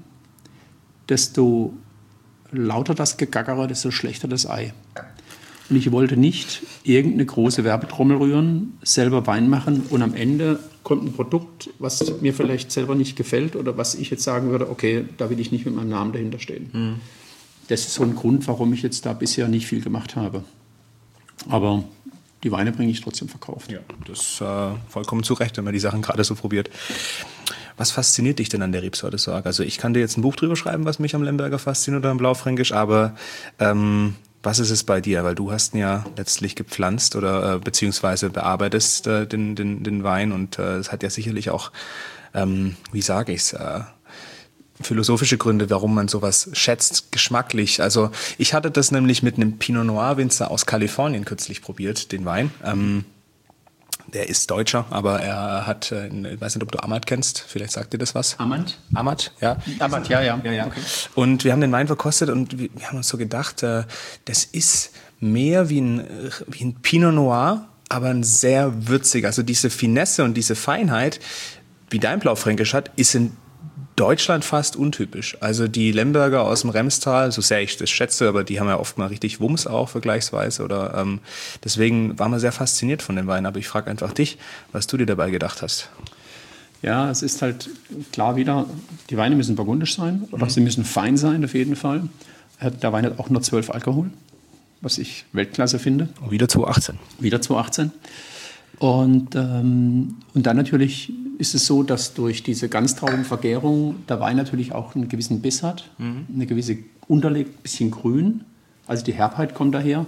Desto lauter das Gegackere, desto schlechter das Ei. Und ich wollte nicht irgendeine große Werbetrommel rühren, selber Wein machen und am Ende kommt ein Produkt, was mir vielleicht selber nicht gefällt oder was ich jetzt sagen würde, okay, da will ich nicht mit meinem Namen dahinter stehen. Mhm. Das ist so ein Grund, warum ich jetzt da bisher nicht viel gemacht habe. Aber die Weine bringe ich trotzdem verkauft. Ja, das ist äh, vollkommen zu Recht, wenn man die Sachen gerade so probiert. Was fasziniert dich denn an der Rebsorte Sorg? Also ich kann dir jetzt ein Buch drüber schreiben, was mich am Lemberger fasziniert oder am Blaufränkisch, aber ähm, was ist es bei dir? Weil du hast ihn ja letztlich gepflanzt oder äh, beziehungsweise bearbeitest äh, den, den, den Wein und es äh, hat ja sicherlich auch, ähm, wie sage ich es, äh, philosophische Gründe, warum man sowas schätzt, geschmacklich. Also ich hatte das nämlich mit einem Pinot Noir Winzer aus Kalifornien kürzlich probiert, den Wein. Ähm, der ist Deutscher, aber er hat, äh, ich weiß nicht, ob du Amat kennst, vielleicht sagt dir das was. Amat? Amat, ja. Amat, ja, ja. ja, ja. Okay. Und wir haben den Wein verkostet und wir, wir haben uns so gedacht, äh, das ist mehr wie ein, wie ein Pinot Noir, aber ein sehr würziger. Also diese Finesse und diese Feinheit, wie dein Blaufränkisch hat, ist in Deutschland fast untypisch. Also die Lemberger aus dem Remstal, so sehr ich das schätze, aber die haben ja oft mal richtig Wumms auch vergleichsweise. Oder ähm, deswegen waren wir sehr fasziniert von dem Wein. Aber ich frage einfach dich, was du dir dabei gedacht hast. Ja, es ist halt klar wieder, die Weine müssen burgundisch sein oder mhm. sie müssen fein sein auf jeden Fall. Der Wein hat auch nur zwölf Alkohol, was ich Weltklasse finde. Und wieder zweitausendachtzehn. Wieder zweitausendachtzehn. Und, ähm, und dann natürlich ist es so, dass durch diese Ganztraubenvergärung der Wein natürlich auch einen gewissen Biss hat, mhm. eine gewisse Unterleg, ein bisschen grün, also die Herbheit kommt daher.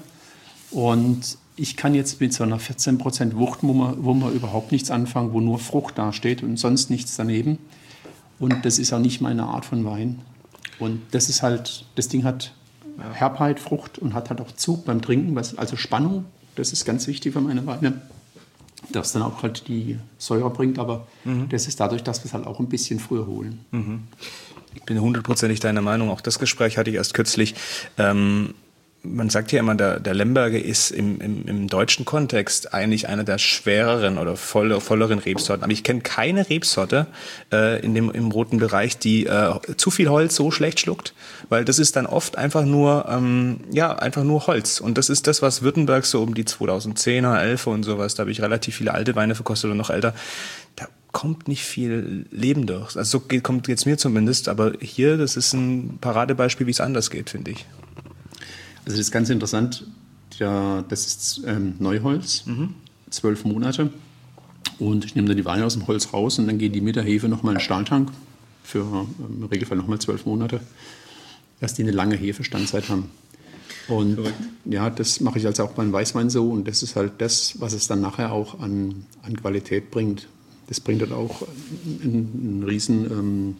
Und ich kann jetzt mit so einer vierzehn Prozent Wucht, wo man, wo man überhaupt nichts anfangen, wo nur Frucht dasteht und sonst nichts daneben. Und das ist auch nicht meine Art von Wein. Und das ist halt, das Ding hat Herbheit, Frucht und hat halt auch Zug beim Trinken, was, also Spannung, das ist ganz wichtig für meine Weine. Das dann auch halt die Säure bringt, aber mhm. das ist dadurch, dass wir es halt auch ein bisschen früher holen. Mhm. Ich bin hundertprozentig deiner Meinung. Auch das Gespräch hatte ich erst kürzlich. Ähm, man sagt ja immer, der, der Lemberger ist im, im, im deutschen Kontext eigentlich einer der schwereren oder voll, volleren Rebsorten. Aber ich kenne keine Rebsorte äh, in dem, im roten Bereich, die äh, zu viel Holz so schlecht schluckt, weil das ist dann oft einfach nur, ähm, ja, einfach nur Holz. Und das ist das, was Württemberg so um die zweitausendzehner, elfer und sowas, da habe ich relativ viele alte Weine verkostet oder noch älter, da kommt nicht viel Leben durch. Also so geht, kommt jetzt mir zumindest, aber hier, das ist ein Paradebeispiel, wie es anders geht, finde ich. Also das ist ganz interessant, ja, das ist ähm, Neuholz, mhm. zwölf Monate und ich nehme dann die Weine aus dem Holz raus und dann gehen die mit der Hefe nochmal in den Stahltank für ähm, im Regelfall nochmal zwölf Monate, dass die eine lange Hefestandzeit haben. Und Correct. Ja, das mache ich also auch beim Weißwein so und das ist halt das, was es dann nachher auch an, an Qualität bringt. Das bringt dann auch einen, einen riesen, ähm,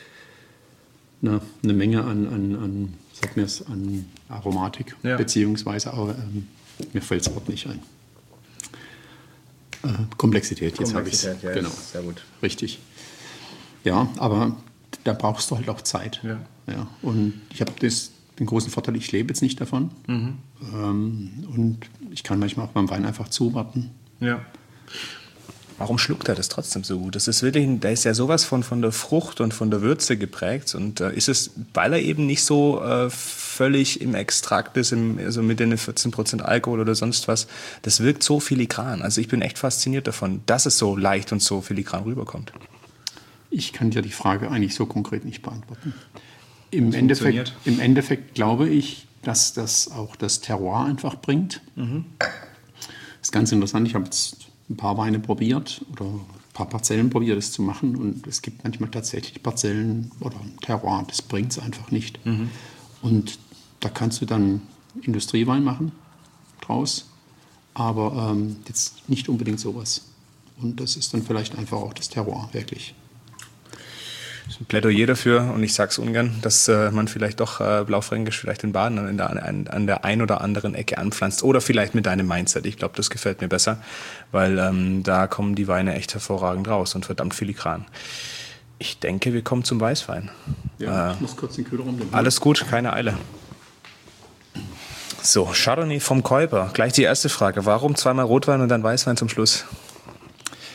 eine, eine Menge an, an, an sagt mir es, an Aromatik, ja. beziehungsweise, aber ähm, mir fällt das Wort nicht ein. Äh, Komplexität, jetzt habe ich es. Ja, genau, sehr gut. Richtig. Ja, aber da brauchst du halt auch Zeit. Ja. Ja, und ich habe den großen Vorteil, ich lebe jetzt nicht davon. Mhm. Ähm, und ich kann manchmal auch beim Wein einfach zuwarten. Ja. Warum schluckt er das trotzdem so gut? Das ist wirklich, da ist ja sowas von, von der Frucht und von der Würze geprägt. Und äh, ist es, weil er eben nicht so äh, völlig im Extrakt ist, im, also mit den vierzehn Prozent Alkohol oder sonst was, das wirkt so filigran. Also ich bin echt fasziniert davon, dass es so leicht und so filigran rüberkommt. Ich kann dir die Frage eigentlich so konkret nicht beantworten. Im Endeffekt, im Endeffekt glaube ich, dass das auch das Terroir einfach bringt. Mhm. Das ist ganz interessant. Ich habe jetzt ein paar Weine probiert oder ein paar Parzellen probiert, das zu machen. Und es gibt manchmal tatsächlich Parzellen oder ein Terroir, das bringt es einfach nicht. Mhm. Und da kannst du dann Industriewein machen draus, aber ähm, jetzt nicht unbedingt sowas. Und das ist dann vielleicht einfach auch das Terroir, wirklich. Das ist ein Plädoyer dafür, und ich sage es ungern, dass äh, man vielleicht doch äh, Blaufränkisch vielleicht in Baden an der, an, an der ein oder anderen Ecke anpflanzt. Oder vielleicht mit deinem Mindset. Ich glaube, das gefällt mir besser, weil ähm, da kommen die Weine echt hervorragend raus und verdammt filigran. Ich denke, wir kommen zum Weißwein. Ja, äh, ich muss kurz den Kühlraum nehmen. Alles gut, keine Eile. So, Chardonnay vom Kuyper. Gleich die erste Frage. Warum zweimal Rotwein und dann Weißwein zum Schluss?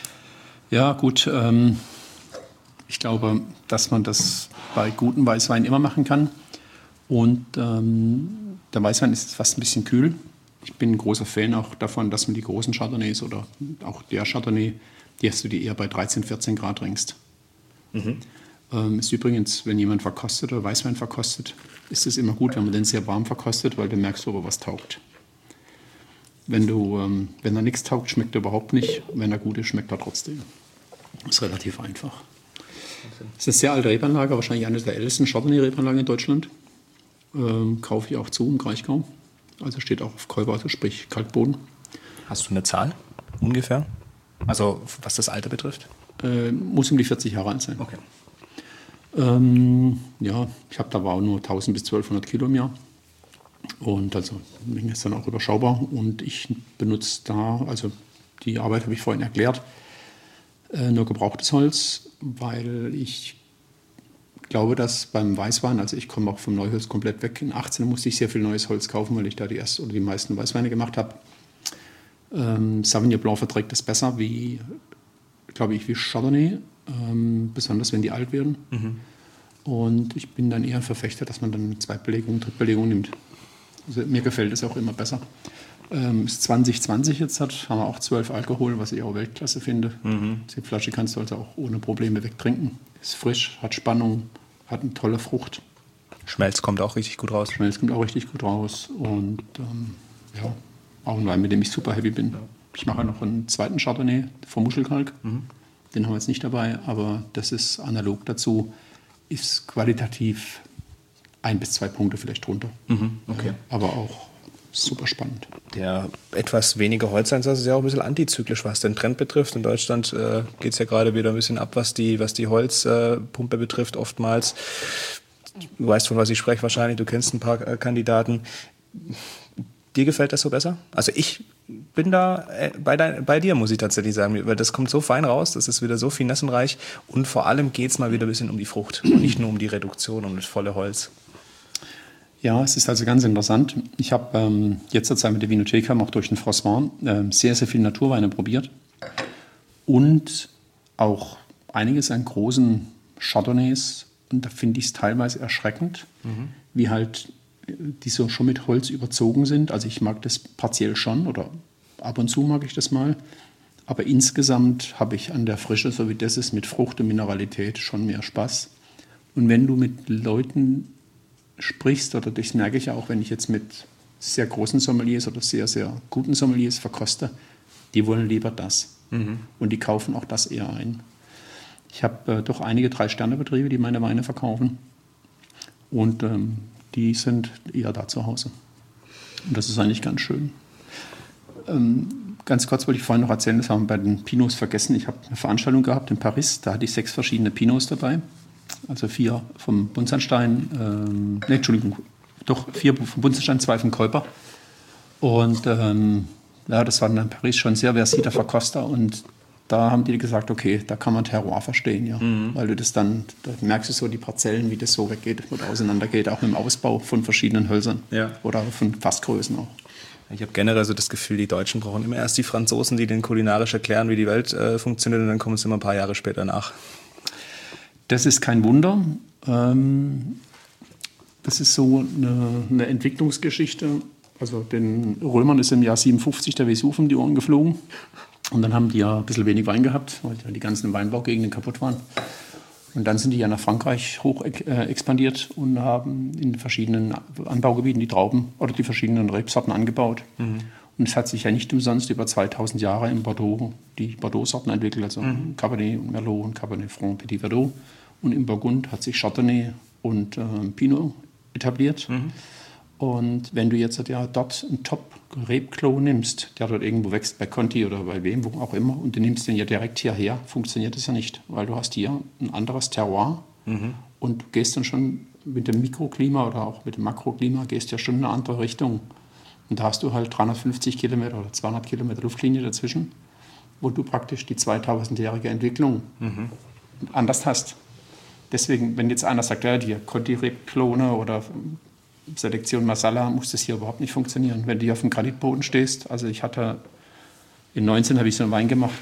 Ja, gut. Ähm, ich glaube, dass man das bei gutem Weißwein immer machen kann. Und ähm, der Weißwein ist fast ein bisschen kühl. Ich bin ein großer Fan auch davon, dass man die großen Chardonnays oder auch der Chardonnay, die hast du die eher bei dreizehn, vierzehn Grad trinkst. Mhm. Ähm, ist übrigens, wenn jemand verkostet oder Weißwein verkostet, ist es immer gut, wenn man den sehr warm verkostet, weil du merkst, ob er was taugt. Wenn, du, ähm, wenn er nichts taugt, schmeckt er überhaupt nicht. Wenn er gut ist, schmeckt er trotzdem. Ist relativ einfach. Das ist eine sehr alte Rebanlage, wahrscheinlich eine der ältesten Chardonnay-Rebanlagen in Deutschland. Ähm, kaufe ich auch zu im Kraichgau. Also steht auch auf Kolber, also sprich Kalkboden. Hast du eine Zahl ungefähr? Also was das Alter betrifft? Äh, muss um die vierzig Jahre alt sein. Okay. Ähm, ja, ich habe da war nur tausend bis zwölfhundert Kilo im Jahr. Und also die Menge ist dann auch überschaubar. Und ich benutze da, also die Arbeit habe ich vorhin erklärt, äh, nur gebrauchtes Holz, weil ich glaube, dass beim Weißwein, also ich komme auch vom Neuholz komplett weg, in achtzehn musste ich sehr viel neues Holz kaufen, weil ich da die ersten oder die meisten Weißweine gemacht habe. Ähm, Sauvignon Blanc verträgt das besser wie, glaube ich, wie Chardonnay, ähm, besonders wenn die alt werden. Mhm. Und ich bin dann eher ein Verfechter, dass man dann Zweitbelegung, Drittbelegung nimmt. Also mir gefällt es auch immer besser. Ähm, zwanzig zwanzig jetzt hat, haben wir auch zwölf Alkohol, was ich auch Weltklasse finde. Mhm. Die Flasche kannst du also auch ohne Probleme wegtrinken. Ist frisch, hat Spannung, hat eine tolle Frucht. Schmelz kommt auch richtig gut raus. Schmelz kommt auch richtig gut raus. Und ähm, ja, auch ein Wein, mit dem ich super happy bin. Ja. Ich mache noch einen zweiten Chardonnay vom Muschelkalk. Mhm. Den haben wir jetzt nicht dabei, aber das ist analog dazu, ist qualitativ ein bis zwei Punkte vielleicht drunter. Mhm. Okay. Aber auch super spannend. Der etwas weniger Holzeinsatz ist ja auch ein bisschen antizyklisch, was den Trend betrifft. In Deutschland äh, geht es ja gerade wieder ein bisschen ab, was die, was die Holzpumpe äh, betrifft, oftmals. Du weißt, von was ich spreche wahrscheinlich, du kennst ein paar äh, Kandidaten. Dir gefällt das so besser? Also ich bin da äh, bei, dein, bei dir, muss ich tatsächlich sagen, weil das kommt so fein raus, das ist wieder so finessenreich und vor allem geht es mal wieder ein bisschen um die Frucht und nicht nur um die Reduktion, um das volle Holz. Ja, es ist also ganz interessant. Ich habe ähm, jetzt zurzeit mit der Vinotheka auch durch den François äh, sehr, sehr viele Naturweine probiert und auch einiges an großen Chardonnays. Und da finde ich es teilweise erschreckend, mhm. wie halt die so schon mit Holz überzogen sind. Also ich mag das partiell schon oder ab und zu mag ich das mal. Aber insgesamt habe ich an der Frische, so wie das ist, mit Frucht und Mineralität schon mehr Spaß. Und wenn du mit Leuten sprichst, oder das merke ich auch, wenn ich jetzt mit sehr großen Sommeliers oder sehr, sehr guten Sommeliers verkoste, die wollen lieber das. Mhm. Und die kaufen auch das eher ein. Ich habe äh, doch einige Drei-Sterne-Betriebe, die meine Weine verkaufen. Und ähm, die sind eher da zu Hause. Und das ist eigentlich ganz schön. Ähm, ganz kurz wollte ich vorhin noch erzählen, das haben wir bei den Pinots vergessen. Ich habe eine Veranstaltung gehabt in Paris, da hatte ich sechs verschiedene Pinots dabei. Also vier vom Buntsandstein, ähm, ne, Entschuldigung, doch vier vom Buntsandstein, zwei vom Kolper. Und ähm, ja, das war dann in Paris schon sehr versierter Verkoster. Und da haben die gesagt, okay, da kann man Terroir verstehen, ja. Mhm. Weil du das dann, da merkst du so die Parzellen, wie das so weggeht und auseinandergeht, auch im Ausbau von verschiedenen Hölzern. Ja. Oder von Fassgrößen auch. Ich habe generell so das Gefühl, die Deutschen brauchen immer erst die Franzosen, die denen kulinarisch erklären, wie die Welt äh, funktioniert, und dann kommen sie immer ein paar Jahre später nach. Das ist kein Wunder. Ähm, das ist so eine, eine Entwicklungsgeschichte. Also den Römern ist im Jahr siebenundfünfzig der Vesuv um die Ohren geflogen. Und dann haben die ja ein bisschen wenig Wein gehabt, weil die ganzen Weinbaugegenden kaputt waren. Und dann sind die ja nach Frankreich hoch äh, expandiert und haben in verschiedenen Anbaugebieten die Trauben oder die verschiedenen Rebsorten angebaut. Mhm. Und es hat sich ja nicht umsonst über zweitausend Jahre in Bordeaux die Bordeaux-Sorten entwickelt, also mhm. Cabernet und Merlot und Cabernet Franc, Petit Verdot. Und im Burgund hat sich Chardonnay und äh, Pinot etabliert. Mhm. Und wenn du jetzt ja dort einen Top-Rebklo nimmst, der dort irgendwo wächst, bei Conti oder bei wem, wo auch immer, und du nimmst den ja direkt hierher, funktioniert das ja nicht, weil du hast hier ein anderes Terroir mhm. und du gehst dann schon mit dem Mikroklima oder auch mit dem Makroklima, gehst ja schon in eine andere Richtung. Und da hast du halt dreihundertfünfzig Kilometer oder zweihundert Kilometer Luftlinie dazwischen, wo du praktisch die zweitausendjährige Entwicklung mhm. anders hast. Deswegen, wenn jetzt einer sagt, ja, die Conti-Rebklone oder Selektion Masala, muss das hier überhaupt nicht funktionieren. Wenn du hier auf dem Granitboden stehst, also ich hatte, in neunzehn habe ich so einen Wein gemacht,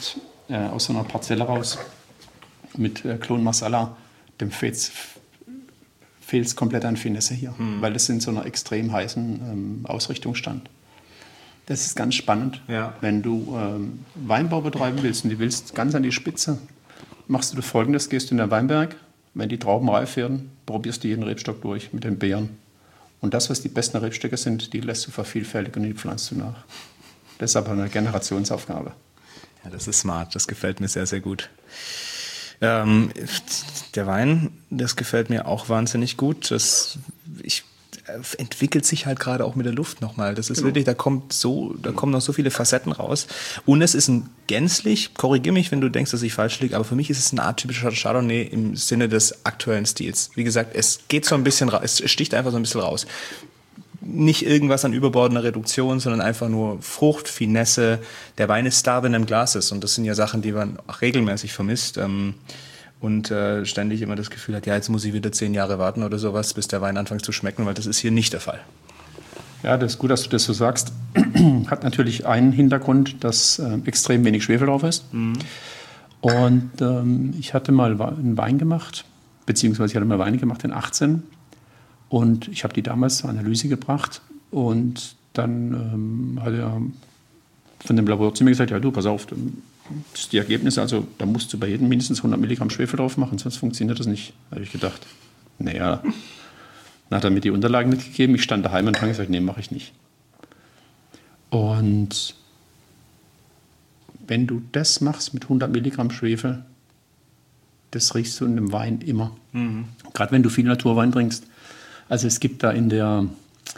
äh, aus so einer Parzelle raus mit äh, Clone Masala, dem fehlt es komplett an Finesse hier, mhm. weil das in so einer extrem heißen ähm, Ausrichtung stand. Das ist ganz spannend. Ja. Wenn du ähm, Weinbau betreiben willst und du willst ganz an die Spitze, machst du Folgendes, gehst du in den Weinberg, wenn die Trauben reif werden, probierst du jeden Rebstock durch mit den Beeren. Und das, was die besten Rebstöcke sind, die lässt du vervielfältigen und die pflanzt du nach. Das ist aber eine Generationsaufgabe. Ja, das ist smart, das gefällt mir sehr, sehr gut. Ähm, der Wein, das gefällt mir auch wahnsinnig gut. Das, ich, entwickelt sich halt gerade auch mit der Luft nochmal. Das ist genau. wirklich, da kommt so, da kommen noch so viele Facetten raus. Und es ist ein gänzlich, korrigier mich, wenn du denkst, dass ich falsch liege, aber für mich ist es eine Art typischer Chardonnay im Sinne des aktuellen Stils. Wie gesagt, es geht so ein bisschen raus, es sticht einfach so ein bisschen raus. Nicht irgendwas an überbordender Reduktion, sondern einfach nur Frucht, Finesse. Der Wein ist da, wenn er im Glas ist. Und das sind ja Sachen, die man auch regelmäßig vermisst. Und äh, ständig immer das Gefühl hat, ja, jetzt muss ich wieder zehn Jahre warten oder sowas, bis der Wein anfängt zu schmecken, weil das ist hier nicht der Fall. Ja, das ist gut, dass du das so sagst. Hat natürlich einen Hintergrund, dass äh, extrem wenig Schwefel drauf ist. Mhm. Und ähm, ich hatte mal einen Wein gemacht, beziehungsweise ich hatte mal Weine gemacht in achtzehn. Und ich habe die damals zur Analyse gebracht. Und dann ähm, hat er von dem Labor zu mir gesagt, ja du, pass auf, das ist die Ergebnisse, also da musst du bei jedem mindestens hundert Milligramm Schwefel drauf machen, sonst funktioniert das nicht. Da habe ich gedacht, naja, dann hat er mir die Unterlagen mitgegeben, ich stand daheim und habe gesagt, nee, mache ich nicht. Und wenn du das machst mit hundert Milligramm Schwefel, das riechst du in dem Wein immer. Mhm. Gerade wenn du viel Naturwein trinkst. Also es gibt da in der...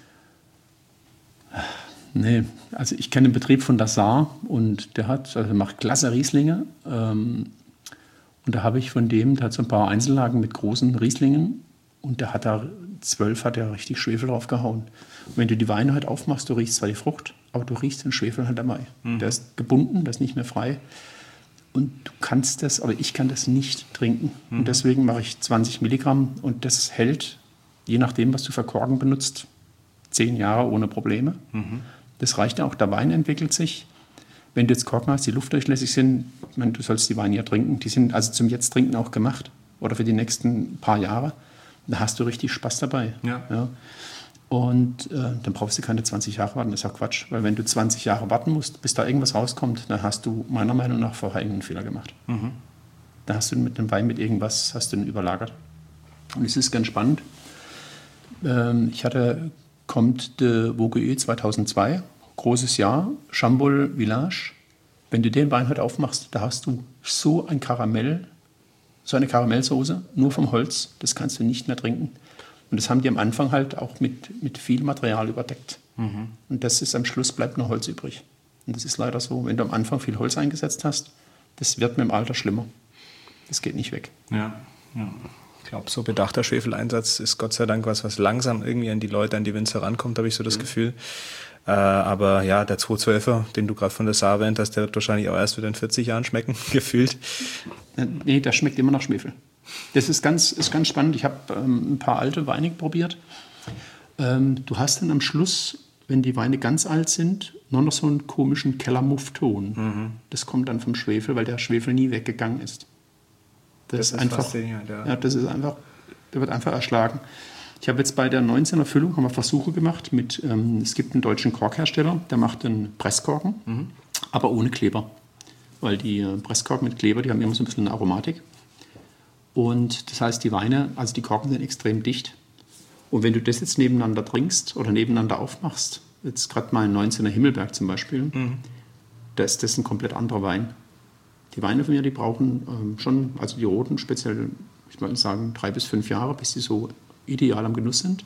Nee, also ich kenne den Betrieb von Dassar und der hat, also macht klasse Rieslinge. Ähm, und da habe ich von dem, der hat so ein paar Einzellagen mit großen Rieslingen und der hat da zwölf, hat er richtig Schwefel drauf gehauen. Und wenn du die Weine halt aufmachst, du riechst zwar die Frucht, aber du riechst den Schwefel halt dabei. Mhm. Der ist gebunden, der ist nicht mehr frei. Und du kannst das, aber ich kann das nicht trinken. Mhm. Und deswegen mache ich zwanzig Milligramm und das hält, je nachdem, was du für Korken benutzt, zehn Jahre ohne Probleme. Mhm. Das reicht auch, der Wein entwickelt sich. Wenn du jetzt Korken hast, die luftdurchlässig sind, ich meine, du sollst die Weine ja trinken, die sind also zum Jetzt-Trinken auch gemacht oder für die nächsten paar Jahre. Da hast du richtig Spaß dabei. Ja. Ja. Und äh, dann brauchst du keine zwanzig Jahre warten, das ist ja Quatsch. Weil wenn du zwanzig Jahre warten musst, bis da irgendwas rauskommt, dann hast du meiner Meinung nach vorher einen Fehler gemacht. Mhm. Da hast du mit dem Wein mit irgendwas, hast du ihn überlagert. Und es ist ganz spannend. Ähm, ich hatte... kommt de Vogüé zweitausendzwei, großes Jahr, Chambol Village. Wenn du den Wein heute aufmachst, da hast du so ein Karamell, so eine Karamellsoße, nur vom Holz, das kannst du nicht mehr trinken. Und das haben die am Anfang halt auch mit, mit viel Material überdeckt. Mhm. Und das ist am Schluss, bleibt nur Holz übrig. Und das ist leider so, wenn du am Anfang viel Holz eingesetzt hast, das wird mit dem Alter schlimmer. Das geht nicht weg. Ja, ja. Ich glaube, so bedachter Schwefeleinsatz ist Gott sei Dank was, was langsam irgendwie an die Leute, an die Winzer rankommt, habe ich so das mhm. Gefühl. Äh, aber ja, der zweihundertzwölfer, den du gerade von der Saar erwähnt hast, der wird wahrscheinlich auch erst wieder in vierzig Jahren schmecken, gefühlt. Nee, der schmeckt immer nach Schwefel. Das ist ganz, ist ganz spannend. Ich habe ähm, ein paar alte Weine probiert. Ähm, du hast dann am Schluss, wenn die Weine ganz alt sind, nur noch so einen komischen Kellermuffton. Mhm. Das kommt dann vom Schwefel, weil der Schwefel nie weggegangen ist. Das, das ist einfach, ja. Ja, das ist einfach, der wird einfach erschlagen. Ich habe jetzt bei der neunzehner Füllung haben wir Versuche gemacht mit, ähm, es gibt einen deutschen Korkhersteller, der macht einen Presskorken, mhm. aber ohne Kleber. Weil die äh, Presskorken mit Kleber, die haben immer so ein bisschen eine Aromatik. Und das heißt, die Weine, also die Korken sind extrem dicht. Und wenn du das jetzt nebeneinander trinkst oder nebeneinander aufmachst, jetzt gerade mal ein neunzehner Himmelberg zum Beispiel, mhm. da ist das ein komplett anderer Wein. Die Weine von mir, die brauchen ähm, schon, also die roten speziell, ich würde sagen, drei bis fünf Jahre, bis sie so ideal am Genuss sind.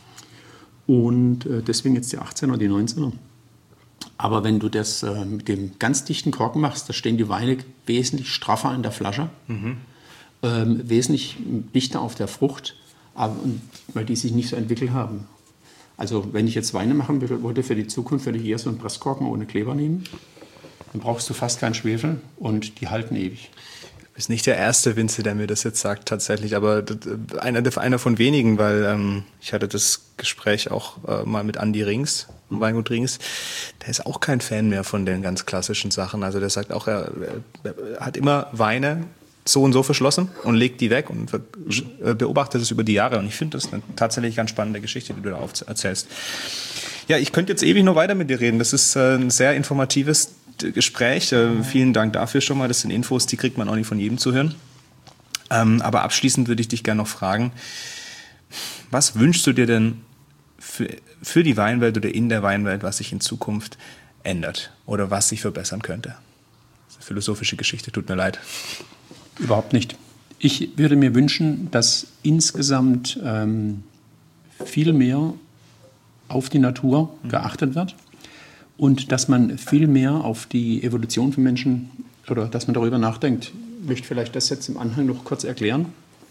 Und äh, deswegen jetzt die achtzehner, die neunzehner. Aber wenn du das äh, mit dem ganz dichten Korken machst, da stehen die Weine wesentlich straffer in der Flasche, mhm. ähm, wesentlich dichter auf der Frucht, aber, weil die sich nicht so entwickelt haben. Also wenn ich jetzt Weine machen wollte für die Zukunft, würde ich eher so einen Presskorken ohne Kleber nehmen. Dann brauchst du fast keinen Schwefel und die halten ewig. Du bist nicht der erste Winzer, der mir das jetzt sagt tatsächlich, aber einer, einer von wenigen, weil ähm, ich hatte das Gespräch auch äh, mal mit Andi Rings vom Weingut Ringis, der ist auch kein Fan mehr von den ganz klassischen Sachen. Also der sagt auch, er, er hat immer Weine so und so verschlossen und legt die weg und beobachtet es über die Jahre. Und ich finde das eine tatsächlich ganz spannende Geschichte, die du da erzählst. Ja, ich könnte jetzt ewig noch weiter mit dir reden. Das ist ein sehr informatives Gespräch. Vielen Dank dafür schon mal. Das sind Infos, die kriegt man auch nicht von jedem zu hören. Aber abschließend würde ich dich gerne noch fragen, was wünschst du dir denn für, für die Weinwelt oder in der Weinwelt, was sich in Zukunft ändert oder was sich verbessern könnte? Das ist eine philosophische Geschichte, tut mir leid. Überhaupt nicht. Ich würde mir wünschen, dass insgesamt ähm, viel mehr auf die Natur geachtet wird und dass man viel mehr auf die Evolution von Menschen oder dass man darüber nachdenkt. Ich möchte vielleicht das jetzt im Anhang noch kurz erklären.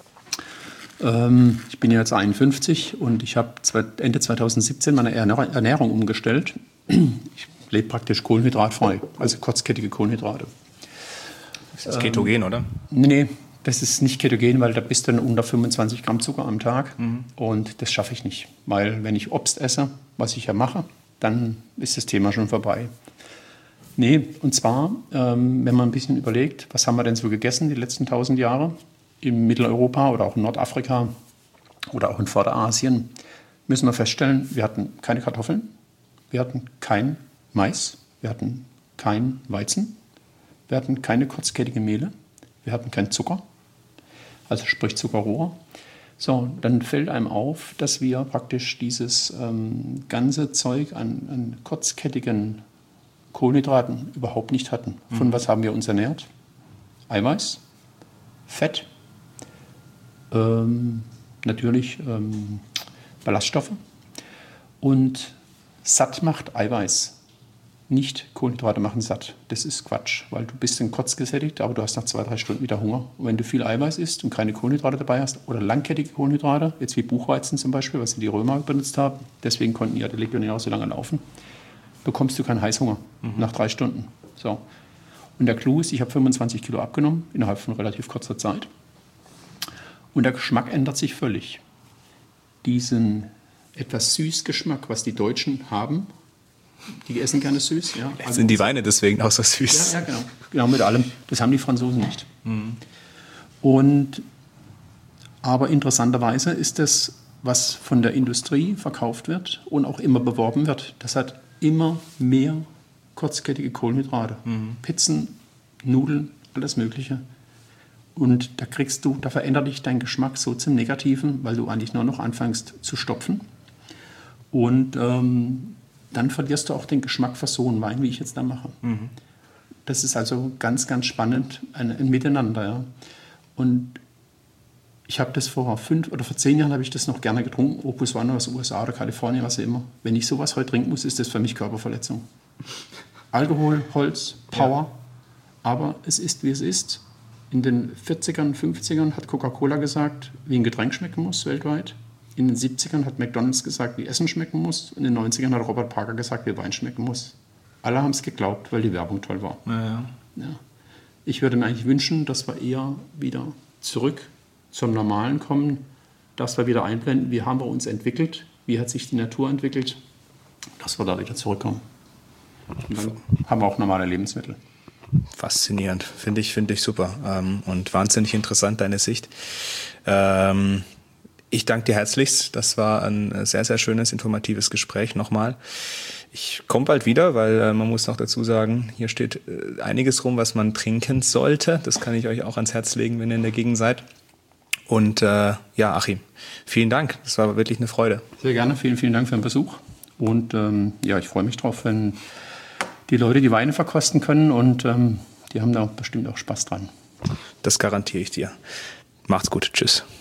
Ähm, ich bin ja jetzt einundfünfzig und ich habe Ende zweitausendsiebzehn meine Ernährung umgestellt. Ich lebe praktisch kohlenhydratfrei, also kurzkettige Kohlenhydrate. Das ist ketogen, ähm, oder? Nee, das ist nicht ketogen, weil da bist du dann unter fünfundzwanzig Gramm Zucker am Tag. Mhm. Und das schaffe ich nicht. Weil wenn ich Obst esse, was ich ja mache, dann ist das Thema schon vorbei. Nee, und zwar, ähm, wenn man ein bisschen überlegt, was haben wir denn so gegessen die letzten tausend Jahre in Mitteleuropa oder auch in Nordafrika oder auch in Vorderasien, müssen wir feststellen, wir hatten keine Kartoffeln, wir hatten kein Mais, wir hatten kein Weizen, wir hatten keine kurzkettige Mehle, wir hatten keinen Zucker, also sprich Zuckerrohr. So, dann fällt einem auf, dass wir praktisch dieses ähm, ganze Zeug an, an kurzkettigen Kohlenhydraten überhaupt nicht hatten. Von mhm. was haben wir uns ernährt? Eiweiß, Fett, ähm, natürlich ähm, Ballaststoffe und satt macht Eiweiß. Nicht Kohlenhydrate machen satt. Das ist Quatsch, weil du bist dann kurz gesättigt, aber du hast nach zwei, drei Stunden wieder Hunger. Und wenn du viel Eiweiß isst und keine Kohlenhydrate dabei hast oder langkettige Kohlenhydrate, jetzt wie Buchweizen zum Beispiel, was die Römer benutzt haben, deswegen konnten ja die Legionäre so lange laufen, bekommst du keinen Heißhunger mhm. nach drei Stunden. So. Und der Clou ist, ich habe fünfundzwanzig Kilo abgenommen innerhalb von relativ kurzer Zeit. Und der Geschmack ändert sich völlig. Diesen etwas süß Geschmack, was die Deutschen haben, die essen gerne süß. Ja. Also sind die Weine deswegen auch so süß? Ja, ja, genau. Genau, mit allem. Das haben die Franzosen nicht. Mhm. Und, aber interessanterweise ist das, was von der Industrie verkauft wird und auch immer beworben wird, das hat immer mehr kurzkettige Kohlenhydrate. Mhm. Pizzen, Nudeln, alles Mögliche. Und da kriegst du, da verändert dich dein Geschmack so zum Negativen, weil du eigentlich nur noch anfängst zu stopfen. Und ähm, dann verlierst du auch den Geschmack für so einen Wein, wie ich jetzt da mache. Mhm. Das ist also ganz, ganz spannend, ein, ein Miteinander. Ja. Und ich habe das vor fünf oder vor zehn Jahren habe ich das noch gerne getrunken, Opus One aus den U S A oder Kalifornien, was auch immer. Wenn ich sowas heute trinken muss, ist das für mich Körperverletzung. Alkohol, Holz, Power, ja. Aber es ist, wie es ist. In den vierzigern, fünfzigern hat Coca-Cola gesagt, wie ein Getränk schmecken muss weltweit. In den siebzigern hat McDonald's gesagt, wie Essen schmecken muss. In den neunzigern hat Robert Parker gesagt, wie Wein schmecken muss. Alle haben es geglaubt, weil die Werbung toll war. Ja, ja. Ja. Ich würde mir eigentlich wünschen, dass wir eher wieder zurück zum Normalen kommen, dass wir wieder einblenden, wie haben wir uns entwickelt, wie hat sich die Natur entwickelt, dass wir da wieder zurückkommen. Und dann haben wir auch normale Lebensmittel. Faszinierend, finde ich, finde ich super ähm, und wahnsinnig interessant, deine Sicht. Ähm, ich danke dir herzlichst, das war ein sehr, sehr schönes, informatives Gespräch nochmal. Ich komme bald wieder, weil äh, man muss noch dazu sagen, hier steht äh, einiges rum, was man trinken sollte. Das kann ich euch auch ans Herz legen, wenn ihr in der Gegend seid. Und äh, ja, Achim, vielen Dank, das war wirklich eine Freude. Sehr gerne, vielen, vielen Dank für den Besuch. Und ähm, ja, ich freue mich drauf, wenn die Leute die Weine verkosten können und ähm, die haben da bestimmt auch Spaß dran. Das garantiere ich dir. Macht's gut. Tschüss.